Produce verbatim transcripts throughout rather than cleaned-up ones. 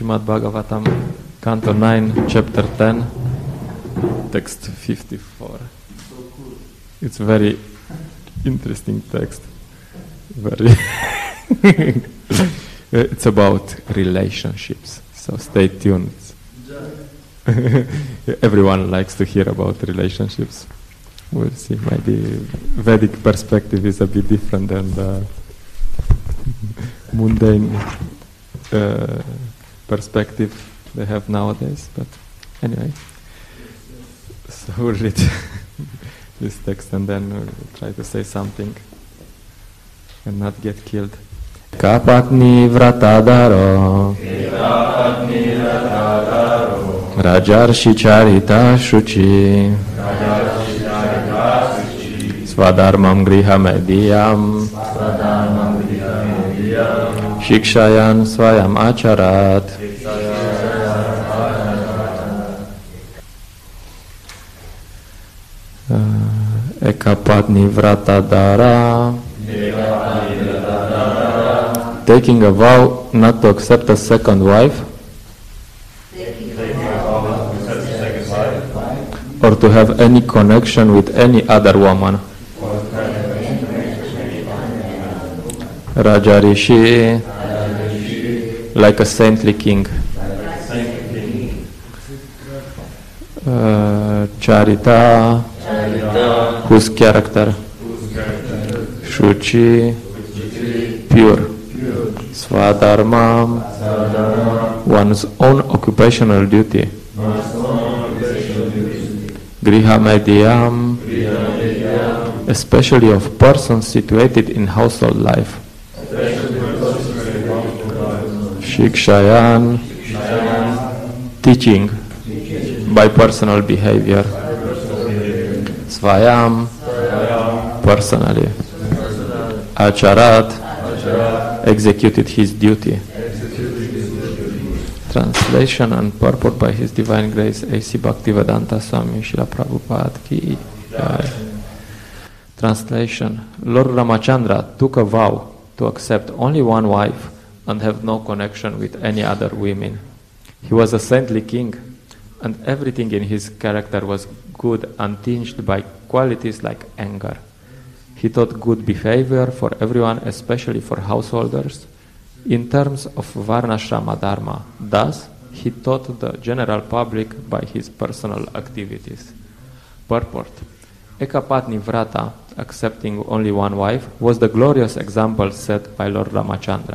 Srimad Bhagavatam, Canto nine, Chapter ten, Text fifty-four. It's very interesting text. Very. It's about relationships. So stay tuned. Everyone likes to hear about relationships. We'll see. Maybe Vedic perspective is a bit different than the mundane uh, perspective they have nowadays. But anyway, so we'll read this text and then we'll try to say something and not get killed. Kapatni vratadaro Rajarshi charita shuchi Swadharmam griha mediyam Shikshayan swayam acharat. Ekapatni vratadara, taking a vow not to accept a second wife or to have any connection with any other woman. Rajarishi, like a saintly king. Uh, Charita, whose character. Shuchi, pure. Swadharma, one's own occupational duty. Griha Mediyam, especially of persons situated in household life. Shikshayan, teaching by personal behavior. Svayam, personally. Acharat, executed his duty. Translation and purport by His Divine Grace A C Bhaktivedanta Swami Srila Prabhupada ki jai. Translation. Lord Ramachandra took a vow to accept only one wife and have no connection with any other women. He was a saintly king, and everything in his character was good, untinged by qualities like anger. He taught good behavior for everyone, especially for householders, in terms of Varnashrama Dharma. Thus, he taught the general public by his personal activities. Purport. Ekapatni Vrata, accepting only one wife, was the glorious example set by Lord Ramachandra.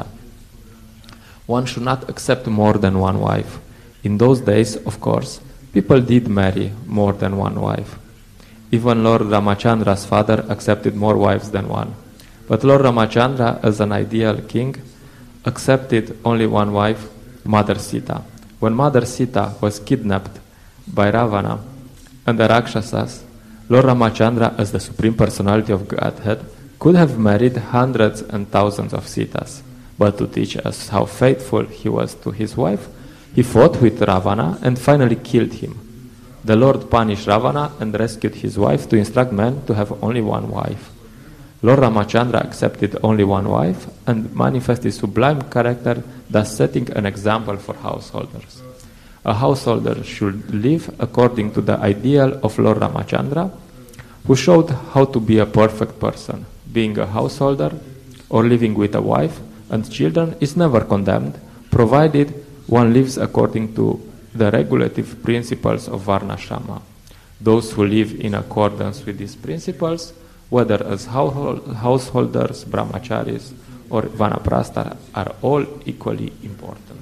One should not accept more than one wife. In those days, of course, people did marry more than one wife. Even Lord Ramachandra's father accepted more wives than one. But Lord Ramachandra, as an ideal king, accepted only one wife, Mother Sita. When Mother Sita was kidnapped by Ravana and the Rakshasas, Lord Ramachandra, as the Supreme Personality of Godhead, could have married hundreds and thousands of Sitas. But to teach us how faithful he was to his wife, he fought with Ravana and finally killed him. The Lord punished Ravana and rescued his wife to instruct men to have only one wife. Lord Ramachandra accepted only one wife and manifested sublime character, thus setting an example for householders. A householder should live according to the ideal of Lord Ramachandra, who showed how to be a perfect person. Being a householder or living with a wife and children is never condemned, provided one lives according to the regulative principles of Varnashrama. Those who live in accordance with these principles, whether as householders, brahmacharis, or vanaprastha, are all equally important.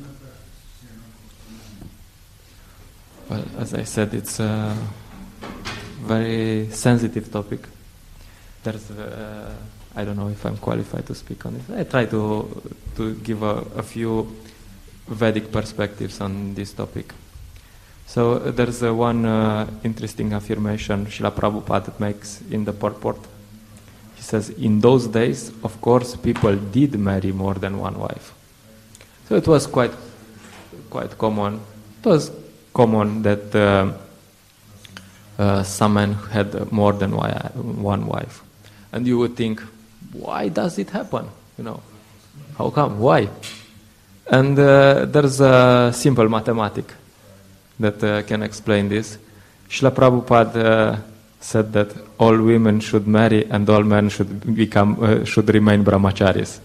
Well, as I said, it's a very sensitive topic. There's, uh, I don't know if I'm qualified to speak on it. I try to to give a, a few Vedic perspectives on this topic. So uh, there's uh, one uh, interesting affirmation Srila Prabhupada makes in the purport. He says, in those days, of course, people did marry more than one wife. So it was quite quite common. It was common that uh, uh, some men had more than one wife. And you would think, why does it happen? You know, how come? Why? And uh, there's a simple mathematic that uh, can explain this. Srila Prabhupada uh, said that all women should marry and all men should become uh, should remain brahmacharis.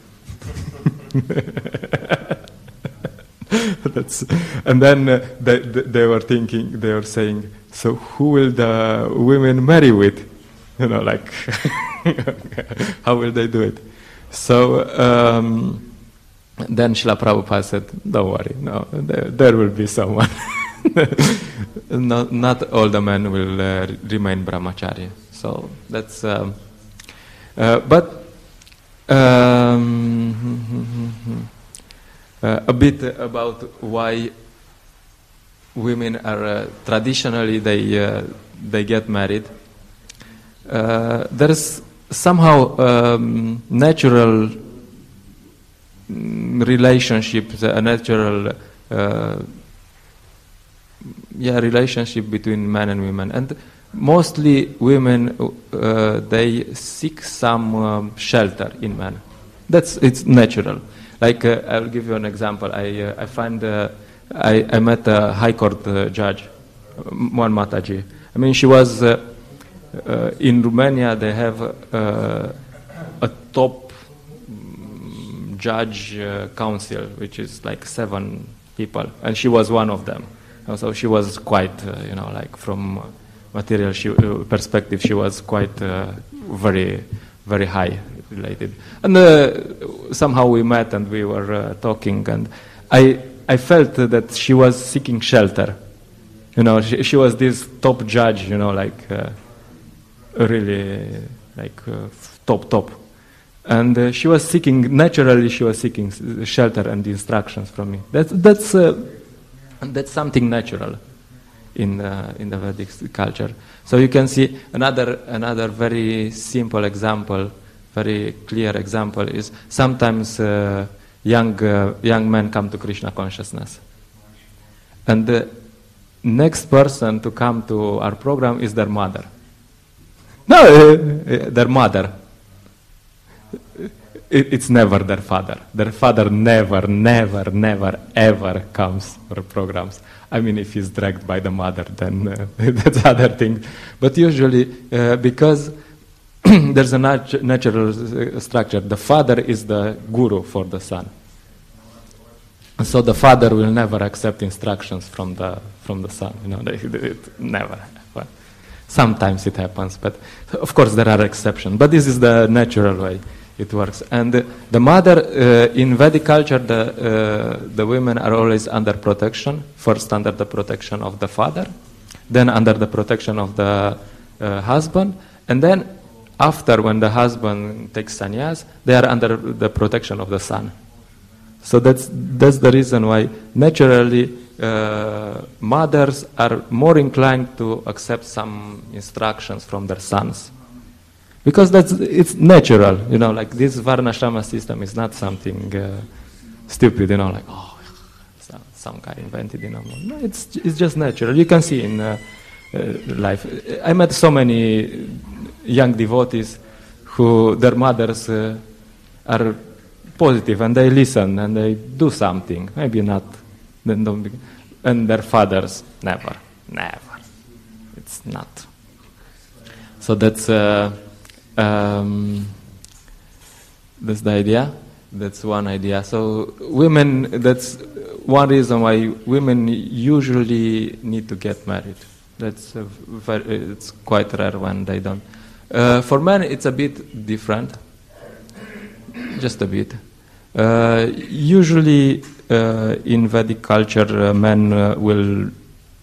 That's, and then uh, they, they were thinking, they were saying, so who will the women marry with? You know, like, how will they do it? So um, then Srila Prabhupada said, don't worry, no, there, there will be someone. not, not all the men will uh, remain brahmachari. So that's, um, uh, but um, uh, a bit about why women are uh, traditionally they uh, they get married. Uh, there's somehow um, natural relationship, a natural uh, yeah relationship between men and women, and mostly women uh, they seek some um, shelter in men. That's it's natural. Like uh, I'll give you an example. I uh, I find uh, I I met a high court uh, judge, Mohan Mataji. I mean, she was uh, uh, in Romania. They have uh, a top um, judge uh, council, which is like seven people, and she was one of them. So she was quite, uh, you know, like from material she, uh, perspective, she was quite uh, very, very high related. And uh, somehow we met and we were uh, talking, and I I felt that she was seeking shelter. You know, she, she was this top judge, you know, like uh, really like uh, top top. And uh, she was seeking, naturally she was seeking shelter and instructions from me. That's, that's, uh, that's something natural in uh, in the Vedic culture. So you can see another another very simple example, very clear example is sometimes uh, young uh, young men come to Krishna consciousness, and the next person to come to our program is their mother. No, uh, their mother. It, it's never their father. Their father never, never, never, ever comes for programs. I mean, if he's dragged by the mother, then uh, that's other thing. But usually, uh, because there's a nat- natural uh, structure, the father is the guru for the son. So the father will never accept instructions from the from the son. You know, it, it never happens. Sometimes it happens, but of course there are exceptions. But this is the natural way it works. And uh, the mother, uh, in Vedic culture, the uh, the women are always under protection. First under the protection of the father, then under the protection of the uh, husband, and then after, when the husband takes sannyas, they are under the protection of the son. So that's that's the reason why naturally uh, mothers are more inclined to accept some instructions from their sons. Because that's it's natural, you know, like this Varnashrama system is not something uh, stupid, you know, like, oh, some, some guy invented it. You know. No, it's it's just natural. You can see in uh, uh, life. I met so many young devotees who their mothers uh, are positive and they listen and they do something. Maybe not, then don't be, and their fathers never, never. It's not. So that's. Uh, Um, that's the idea. That's one idea. So women, that's one reason why women usually need to get married. That's a very, it's quite rare when they don't. Uh, for men, it's a bit different. Just a bit. Uh, usually, uh, in Vedic culture, uh, men uh, will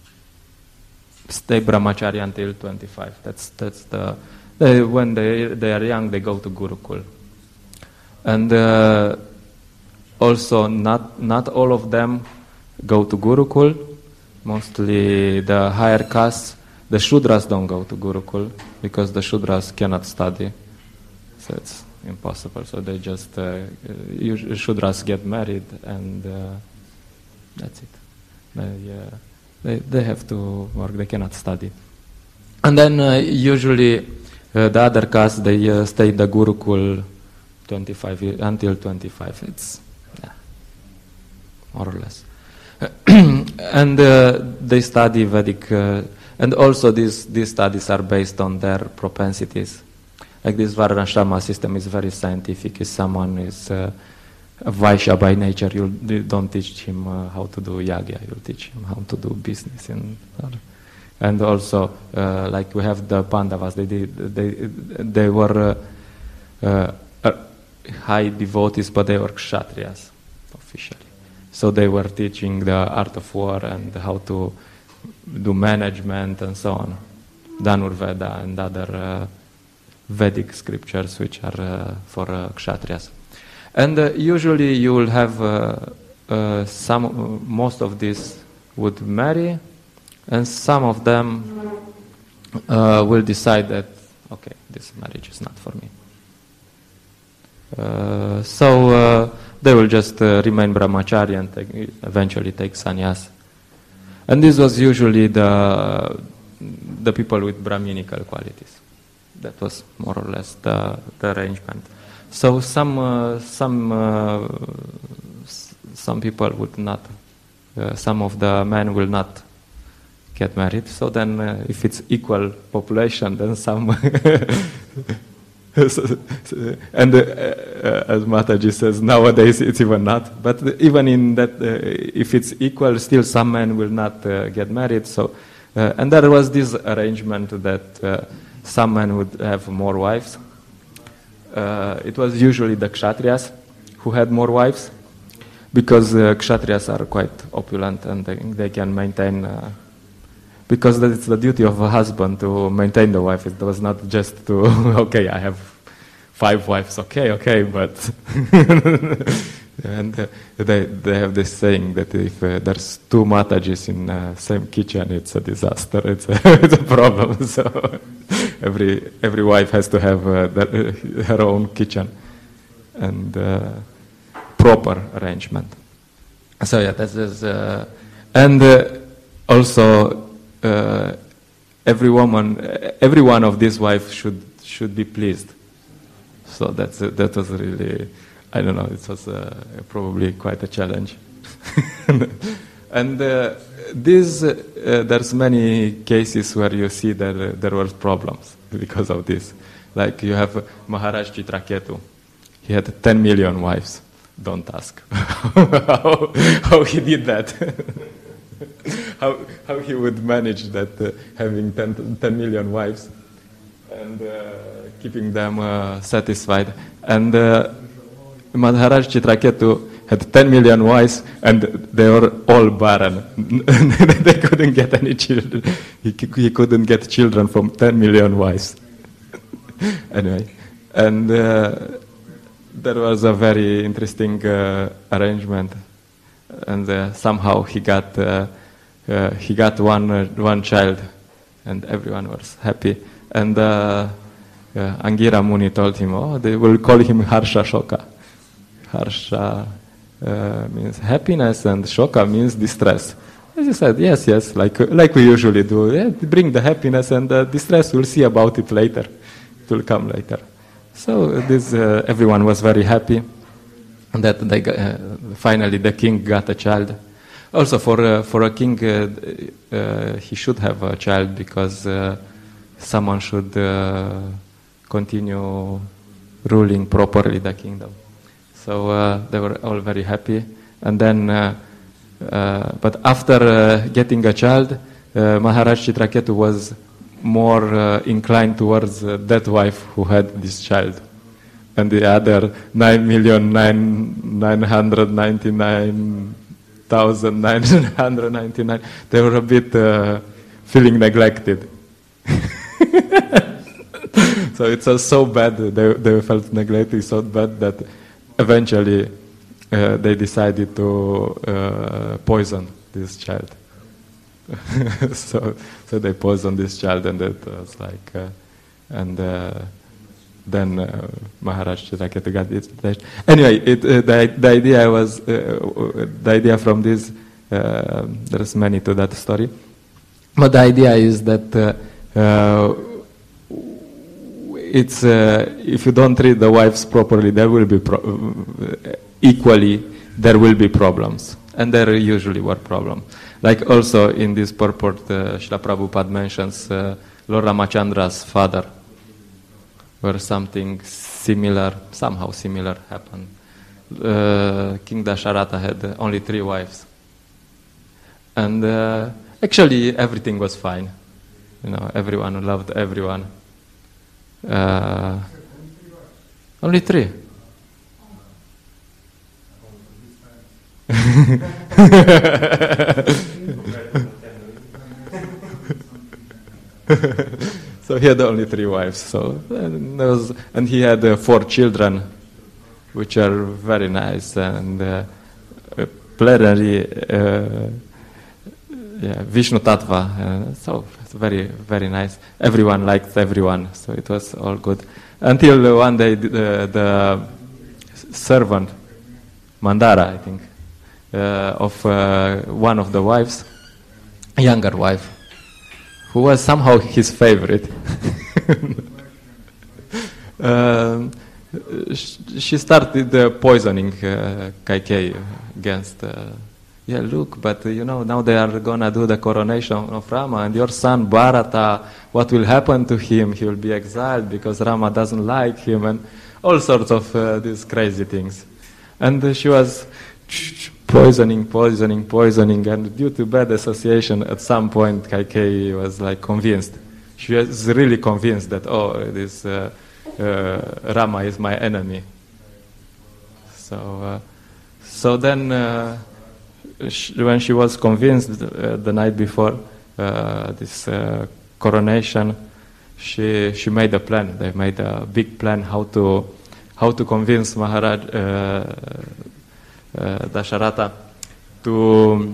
stay brahmachari until twenty-five. That's that's the They, when they they are young, they go to Gurukul, and uh, also not not all of them go to Gurukul. Mostly the higher castes, the Shudras don't go to Gurukul because the Shudras cannot study, so it's impossible. So they just uh, Shudras get married, and uh, that's it. They, uh, they they have to work. They cannot study, and then uh, usually. Uh, the other castes, they uh, stay in the Gurukul twenty-five until twenty-five. It's yeah. more or less. And uh, they study Vedic, uh, and also these these studies are based on their propensities. Like this Varnashrama system is very scientific. If someone is uh, a Vaishya by nature, you'll, you don't teach him uh, how to do yagya, you'll teach him how to do business. And, and also, uh, like we have the Pandavas, they did, they, they were uh, uh, uh, high devotees, but they were kshatriyas, officially. So they were teaching the art of war and how to do management and so on. Dhanurveda and other uh, Vedic scriptures which are uh, for uh, kshatriyas. And uh, usually you will have uh, uh, some, uh, most of these would marry, and some of them uh, will decide that, okay, this marriage is not for me. Uh, so uh, they will just uh, remain brahmachari and take, eventually take sannyas. And this was usually the the people with brahminical qualities. That was more or less the, the arrangement. So some uh, some uh, s- some people would not, uh, some of the men will not get married. So then, uh, if it's equal population, then some. so, so, and uh, uh, as Mataji says, nowadays it's even not. But even in that, uh, if it's equal, still some men will not uh, get married. So, uh, and there was this arrangement that uh, some men would have more wives. Uh, it was usually the kshatriyas who had more wives, because uh, kshatriyas are quite opulent and they, they can maintain, uh, because it's the duty of a husband to maintain the wife. It was not just to, okay, I have five wives, okay, okay, but... and uh, they, they have this saying that if uh, there's two Matajis in the uh, same kitchen, it's a disaster, it's a, it's a problem. So every every wife has to have uh, their, uh, her own kitchen and uh, proper arrangement. So yeah, this is... Uh, and uh, also, uh, every woman, every one of these wives should should be pleased. So that's uh, that was really... I don't know, it was uh, probably quite a challenge. And uh, this, uh, there's many cases where you see that uh, there were problems because of this. Like you have Maharaj Chitraketu. He had ten million wives. Don't ask how, how he did that. how, how he would manage that, uh, having ten, ten million wives and uh, keeping them uh, satisfied. And uh, Maharaj Chitraketu had ten million wives, and they were all barren. They couldn't get any children. He, he couldn't get children from ten million wives. Anyway, and uh, there was a very interesting uh, arrangement, and uh, somehow he got uh, uh, he got one uh, one child, and everyone was happy. And uh, uh, Angira Muni told him, "Oh, they will call him Harsha Shoka." Harsha uh, means happiness and Shoka means distress. As you said, yes, yes, like like we usually do. Yeah, bring the happiness and the distress. We'll see about it later. It will come later. So this uh, everyone was very happy that they got, uh, finally the king got a child. Also, for uh, for a king, uh, uh, he should have a child because uh, someone should uh, continue ruling properly the kingdom. So uh, they were all very happy. And then, uh, uh, but after uh, getting a child, uh, Maharaj Chitraketu was more uh, inclined towards uh, that wife who had this child. And the other nine million nine hundred ninety-nine thousand nine hundred ninety-nine, they were a bit uh, feeling neglected. So it was so bad, they, they felt neglected so bad that eventually uh, they decided to uh, poison this child. so so they poisoned this child, and it was like, uh, and uh, then uh, Maharaj Chitraketu got it. Anyway, it, uh, the, the idea was, uh, the idea from this, uh, there's many to that story, but the idea is that uh, uh, it's uh, if you don't treat the wives properly, there will be pro- equally there will be problems, And there usually were problems. Like also in this purport, uh, Srila Prabhupada mentions uh, Lord Ramachandra's father, where something similar, somehow similar happened. Uh, King Dasharatha had only three wives. And uh, actually everything was fine. You know, everyone loved everyone. Uh, only three. So he had only three wives. So and, there was, and he had uh, four children, which are very nice and uh, plenary. Uh, yeah, Vishnu Tattva. Uh, so it's very, very nice. Everyone liked everyone, so it was all good. Until one day, the, the servant, Mandara, I think, uh, of uh, one of the wives, younger wife, who was somehow his favorite. um, she started uh, poisoning uh, Kaikeyi against. Uh, yeah, look, but uh, you know, now they are gonna do the coronation of Rama, and your son Bharata, what will happen to him? He will be exiled because Rama doesn't like him, and all sorts of uh, these crazy things. And uh, she was poisoning, poisoning, poisoning, and due to bad association, at some point Kaikeyi was like convinced. She was really convinced that, oh, this uh, uh, Rama is my enemy. So, uh, so then, uh, she, when she was convinced uh, the night before uh, this uh, coronation, she she made a plan. They made a big plan how to how to convince Maharaj. Uh, Uh, Dasharatha to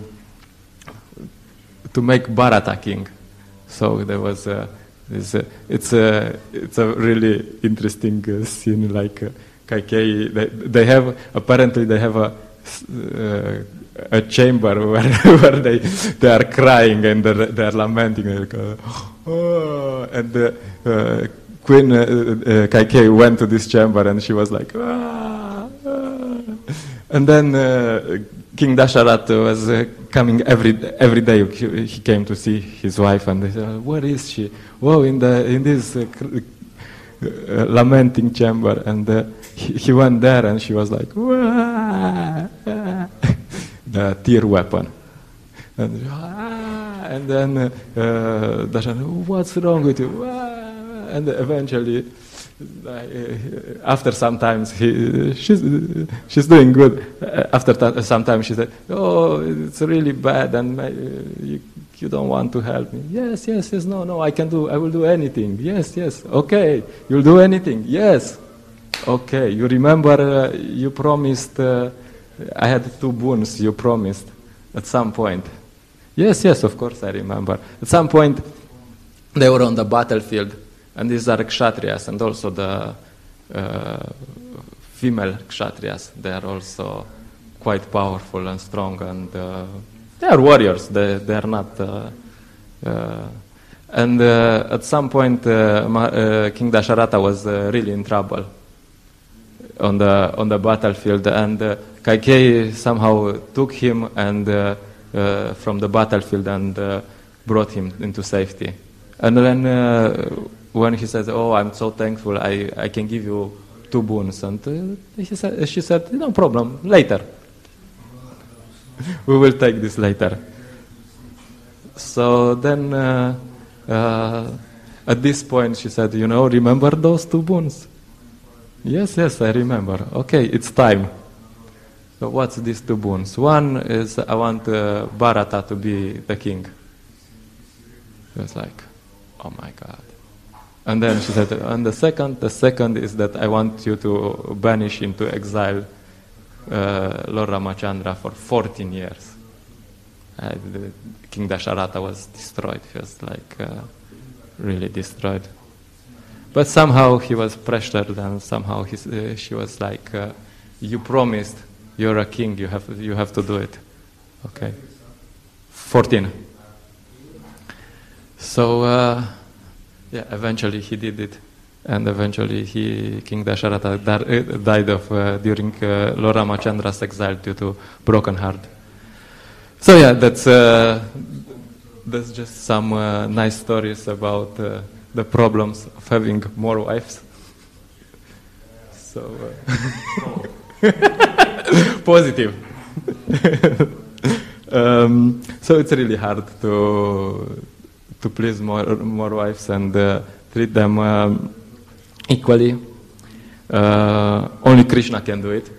to make Bharata king. So there was uh, this. Uh, it's a it's a really interesting uh, scene. Like uh, Kaikeyi, they, they have apparently they have a uh, a chamber where where they they are crying and they're, they are lamenting. Like, uh, oh, and the uh, Queen uh, uh, Kaikeyi went to this chamber and she was like. Ah, ah. And then uh, King Dasharatha was uh, coming every every day. He, he came to see his wife, and they said, "Where is she?" "Whoa, in the in this uh, uh, lamenting chamber." And uh, he, he went there, and she was like, "Wah!" The tear weapon. And, ah! And then uh, uh, Dasharatha, "What's wrong with you?" Wah! And eventually. Uh, after some time, he, she's, she's doing good. Uh, after t- some time, she said, "Oh, it's really bad, and uh, you, you don't want to help me." "Yes, yes, yes, no, no, I can do, I will do anything." "Yes, yes, okay, you'll do anything." "Yes, okay, you remember uh, you promised, uh, I had two boons you promised at some point." "Yes, yes, of course I remember." At some point, they were on the battlefield. And these are kshatriyas, and also the uh, female kshatriyas. They are also quite powerful and strong, and uh, they are warriors. They they are not. Uh, uh, and uh, at some point, uh, Ma- uh, King Dasharatha was uh, really in trouble on the on the battlefield, and uh, Kaikeyi somehow took him and uh, uh, from the battlefield and uh, brought him into safety. And then. Uh, When he says, "Oh, I'm so thankful, I, I can give you two boons," and uh, he said, she said, "No problem, later. We will take this later." So then, uh, uh, at this point, she said, "You know, remember those two boons?" "Yes, yes, I remember." "Okay, it's time." "So what's these two boons?" "One is I want uh, Bharata to be the king." He was like, "Oh my God." And then she said, and the second, the second is that I want you to banish into exile uh, Lord Ramachandra for fourteen years. Uh, the King Dasharatha was destroyed. He was like uh, really destroyed. But somehow he was pressured, and somehow he, uh, she was like, uh, "You promised. You're a king. You have you have to do it." Okay. Fourteen. So. Uh, Yeah, eventually he did it, and eventually he, King Dasharatha, died of uh, during uh, Lord Ramachandra's exile due to broken heart. So yeah, that's uh, that's just some uh, nice stories about uh, the problems of having more wives. So uh, positive. um, so it's really hard to to please more more wives and uh, treat them um, equally. Uh, only Krishna can do it.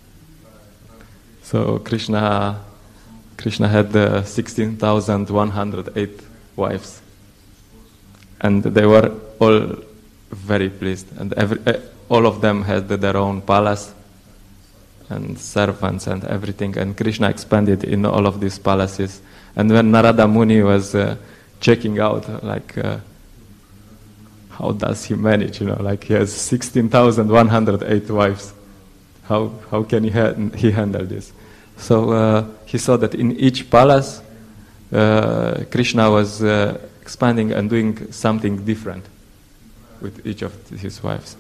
So Krishna, Krishna had uh, sixteen thousand one hundred eight wives, and they were all very pleased, and every, uh, all of them had their own palace and servants and everything. And Krishna expanded in all of these palaces. And when Narada Muni was uh, checking out, like, uh, how does he manage? You know, like he has sixteen thousand one hundred eight wives. How how can he ha- he handle this? So uh, he saw that in each palace, uh, Krishna was uh, expanding and doing something different with each of his wives.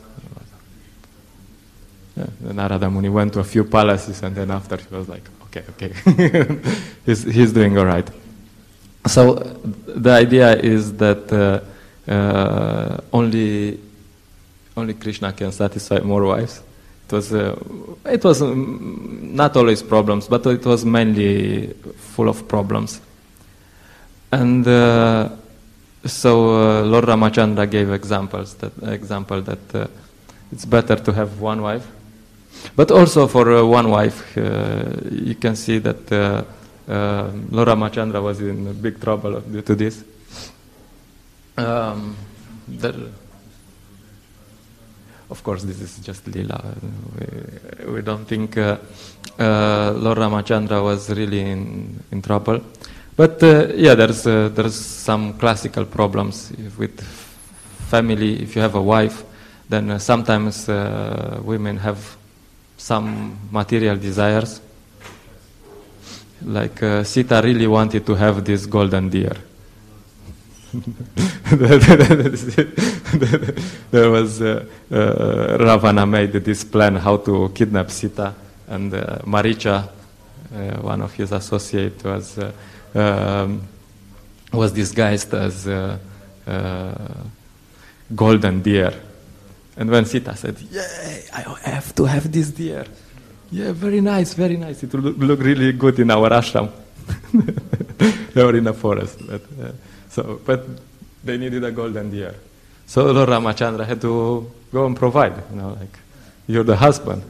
Yeah, Narada Muni went to a few palaces, and then after he was like, okay, okay, he's he's doing all right. So the idea is that uh, uh, only only Krishna can satisfy more wives. It was uh, it was um, not always problems, but it was mainly full of problems. And uh, so uh, Lord Ramachandra gave examples that example that uh, it's better to have one wife, but also for uh, one wife uh, you can see that uh, uh, Lord Ramachandra was in big trouble due to this. Um, there, Of course, this is just Leela. We, we don't think uh, uh, Lord Ramachandra was really in, in trouble. But uh, yeah, there's uh, there's some classical problems with family. If you have a wife, then uh, sometimes uh, women have some material desires. Like uh, Sita really wanted to have this golden deer. There was uh, uh, Ravana made this plan how to kidnap Sita, and uh, Maricha, uh, one of his associates, was uh, um, was disguised as uh, uh, golden deer. And when Sita said, "Yay, I have to have this deer," yeah, very nice, very nice. It will look, look really good in our ashram. They were in a forest. But, uh, So, but they needed a golden deer. So Lord Ramachandra had to go and provide. You know, like, you're the husband.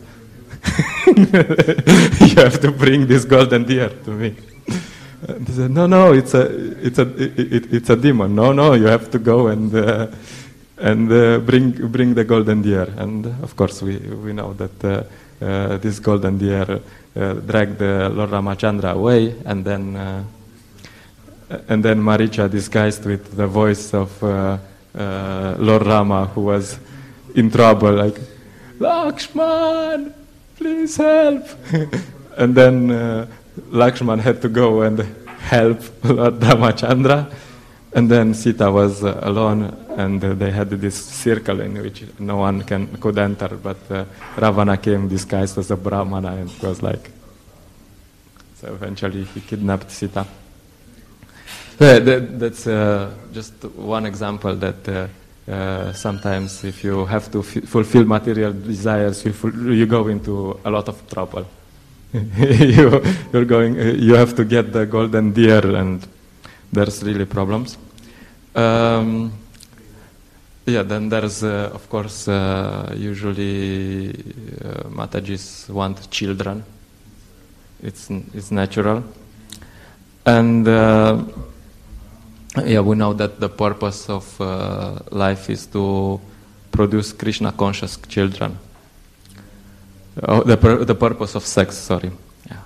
You have to bring this golden deer to me. And he said, no, no, it's a, it's a, it, it, it's a demon. No, no, you have to go and uh, and uh, bring bring the golden deer. And of course, we we know that uh, uh, this golden deer uh, dragged uh, Lord Ramachandra away, and then. Uh, And then Maricha, disguised with the voice of uh, uh, Lord Rama, who was in trouble, like, Lakshman, please help. And then uh, Lakshman had to go and help Lord Ramachandra. And then Sita was uh, alone, and uh, they had this circle in which no one can could enter. But uh, Ravana came disguised as a Brahmana and was like, so eventually he kidnapped Sita. Yeah, that, that's uh, just one example that uh, uh, sometimes if you have to f- fulfill material desires, you, ful- you go into a lot of trouble. you, you're going, uh, you have to get the golden deer, and there's really problems. Um, yeah, then there's, uh, of course, uh, usually uh, Matajis want children. It's, it's natural. And... Uh, Yeah, we know that the purpose of uh, life is to produce Krishna-conscious children. Oh, the pur- the purpose of sex, sorry. Yeah.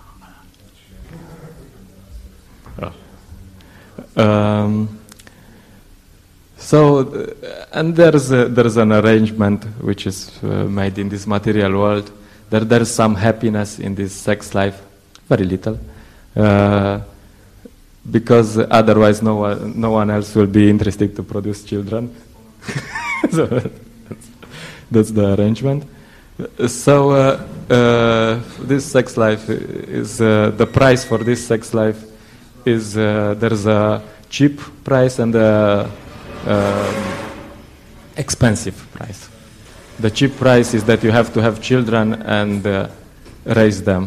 Oh. Um, so, uh, and there's a, there's an arrangement which is uh, made in this material world. There there's some happiness in this sex life, very little. Uh, Because otherwise, no one, no one else will be interested to produce children. So that's, that's the arrangement. So uh, uh, this sex life is uh, the price for this sex life is uh, there's a cheap price and a uh, expensive price. The cheap price is that you have to have children and uh, raise them.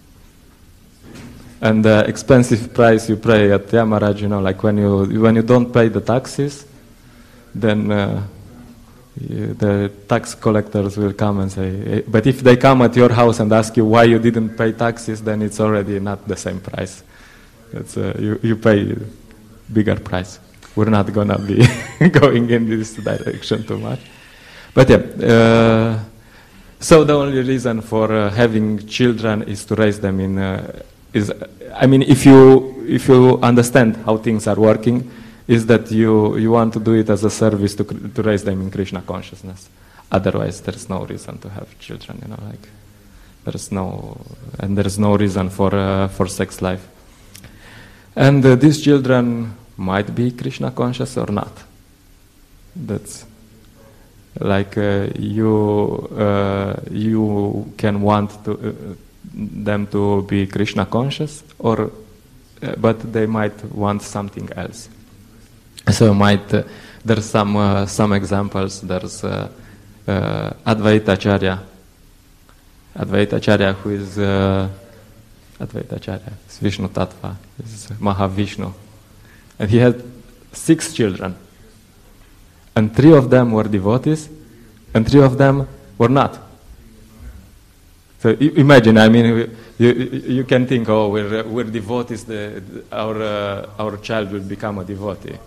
And the expensive price you pay at Yamaraj, you know, like when you when you don't pay the taxes, then uh, you, the tax collectors will come and say, but if they come at your house and ask you why you didn't pay taxes, then it's already not the same price. It's, uh, you, you pay bigger price. We're not going to be going in this direction too much. But yeah, uh, so the only reason for uh, having children is to raise them in, uh, is, I mean, if you, if you understand how things are working, is that you, you want to do it as a service to, to raise them in Krishna consciousness. Otherwise, there's no reason to have children, you know, like, there's no, and there's no reason for, uh, for sex life. And uh, these children might be Krishna conscious or not. That's like uh, you, uh, you can want to, uh, them to be Krishna conscious, or, uh, but they might want something else. So might uh, there's some uh, some examples. There's uh, uh, Advaita Acharya, Advaita Acharya, who is uh, Advaita Acharya, is Vishnu Tattva, is Mahavishnu, and he had six children, and three of them were devotees, and three of them were not. So imagine, I mean, you, you can think, oh, we're, we're devotees, the, our, uh, our child will become a devotee.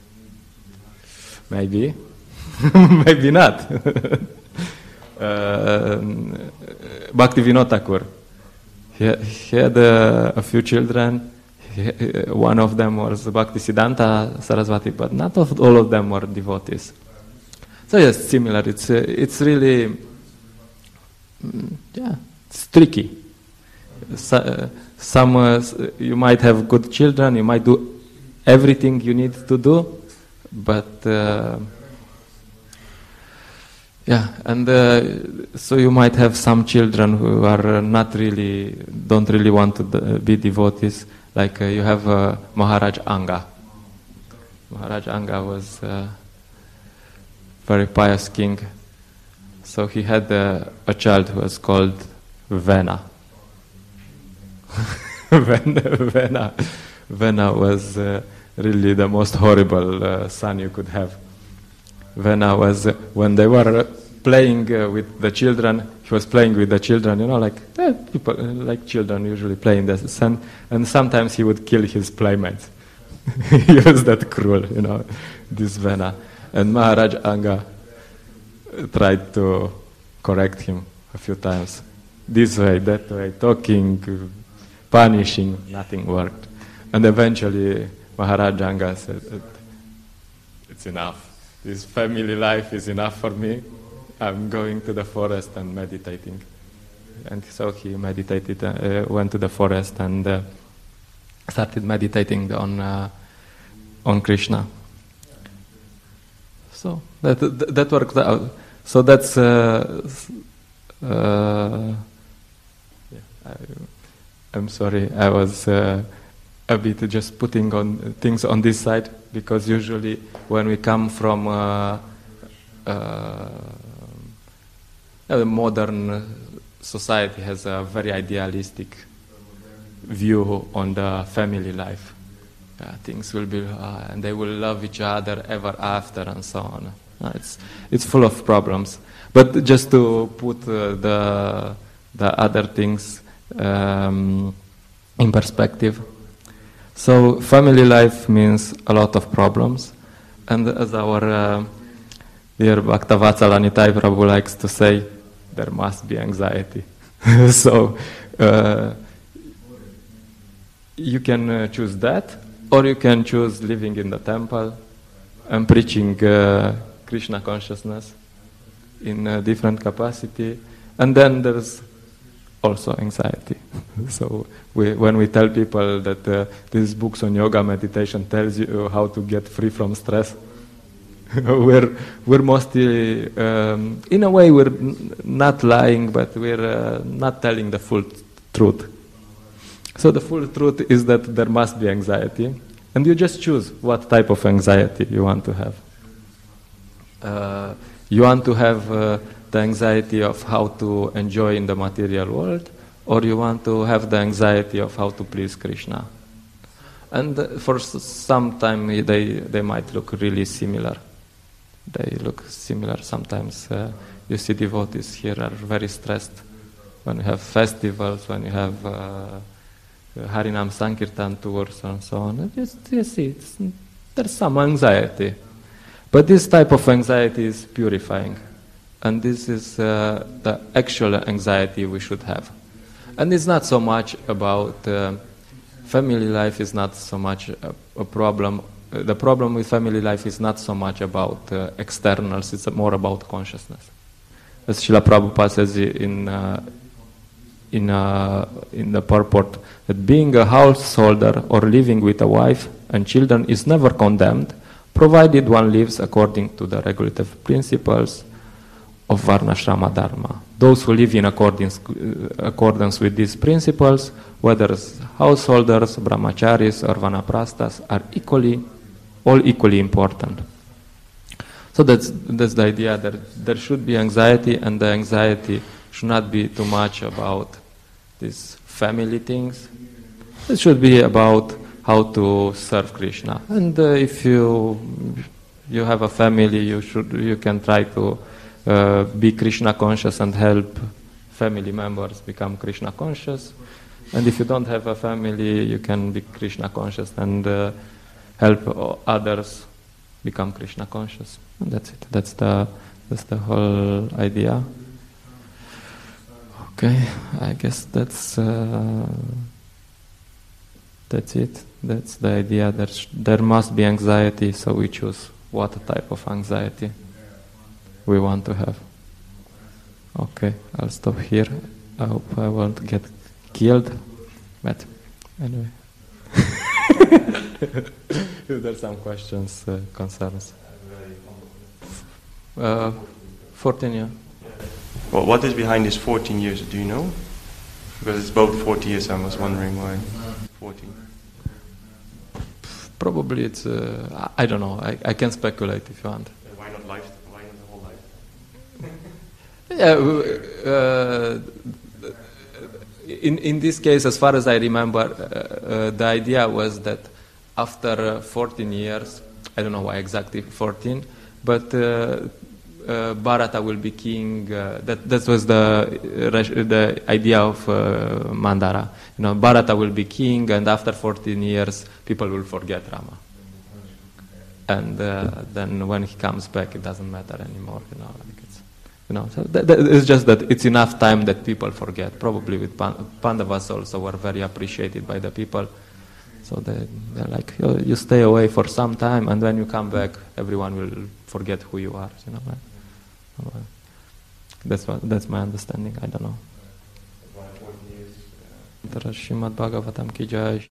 Maybe, maybe not. uh, Bhaktivinoda Thakur, he, he had uh, a few children. He, one of them was Bhaktisiddhanta Saraswati, but not of, all of them were devotees. So yes, similar. It's uh, it's really, mm, yeah, it's tricky. So, uh, some uh, you might have good children. You might do everything you need to do. But uh, yeah, and uh, so you might have some children who are not really, don't really want to d- be devotees. Like uh, you have uh, Maharaj Anga. Maharaj Anga was a very pious king. So he had uh, a child who was called Vena. Vena, Vena, Vena was. Uh, Really, the most horrible uh, son you could have. Vena was, uh, when they were uh, playing uh, with the children, he was playing with the children, you know, like eh, people, uh, like children usually play in the sun, and sometimes he would kill his playmates. He was that cruel, you know, this Vena. And Maharaj Anga tried to correct him a few times. This way, that way, talking, punishing, nothing worked. And eventually, Maharaj Anga said, it's enough. This family life is enough for me. I'm going to the forest and meditating. And so he meditated, uh, went to the forest and uh, started meditating on uh, on Krishna. So that that, that worked out. So that's. Uh, uh, yeah, I, I'm sorry, I was. Uh, a bit just putting on things on this side, because usually when we come from uh, uh, a modern society has a very idealistic view on the family life. Uh, things will be, uh, and they will love each other ever after, and so on. Uh, it's it's full of problems. But just to put uh, the the other things um, in perspective. So family life means a lot of problems, and as our uh, dear Bhaktavatsala Nitai Prabhu likes to say, there must be anxiety. So uh, you can uh, choose that, or you can choose living in the temple and preaching uh, Krishna consciousness in a different capacity, and then there's also anxiety. So we, when we tell people that uh, these books on yoga meditation tells you how to get free from stress, we're we're mostly, um, in a way, we're n- not lying, but we're uh, not telling the full t- truth. So the full truth is that there must be anxiety, and you just choose what type of anxiety you want to have. Uh, you want to have uh, the anxiety of how to enjoy in the material world, or you want to have the anxiety of how to please Krishna. And uh, for s- some time they, they might look really similar. They look similar. Sometimes uh, you see devotees here are very stressed when you have festivals, when you have uh, Harinam Sankirtan tours and so on. You, you see, it's, there's some anxiety. But this type of anxiety is purifying. And this is uh, the actual anxiety we should have. And it's not so much about... Uh, family life is not so much a, a problem. Uh, the problem with family life is not so much about uh, externals, it's more about consciousness. As Srila Prabhupada says in, uh, in, uh, in the purport, that being a householder or living with a wife and children is never condemned, provided one lives according to the regulative principles of Varnashrama Dharma. Those who live in accordance, uh, accordance with these principles, whether as householders, brahmacharis, or vanaprasthas, are equally, all equally important. So that's that's the idea that there should be anxiety, and the anxiety should not be too much about these family things. It should be about how to serve Krishna. And uh, if you you have a family, you should you can try to uh, be Krishna conscious and help family members become Krishna conscious. And if you don't have a family, you can be Krishna conscious and uh, help others become Krishna conscious. And that's it. That's the that's the whole idea. Okay, I guess that's uh, that's it. That's the idea. That sh- there must be anxiety, so we choose what type of anxiety we want to have. Okay, I'll stop here. I hope I won't get killed, but anyway. If there's some questions, uh, concerns. Uh, fourteen, yeah. Well, what is behind this fourteen years? Do you know? Because it's both forty years. I was wondering why fourteen. Probably it's. Uh, I don't know. I, I can speculate if you want. Why not life? Why not the whole life? Yeah. Uh, in in this case, as far as I remember, uh, uh, the idea was that after uh, fourteen years, I don't know why exactly fourteen, but. Uh, Uh, Bharata will be king. Uh, that that was the uh, the idea of uh, Mandara. You know, Bharata will be king, and after fourteen years, people will forget Rama. And uh, then when he comes back, it doesn't matter anymore. You know, like it's, you know. So that, that, it's just that it's enough time that people forget. Probably with Pan- Pandavas also were very appreciated by the people. So they, they're like, you, you stay away for some time, and when you come back, everyone will forget who you are. You know. Right? That's what, that's my understanding. I don't know. Srimad Bhagavatam ki jai.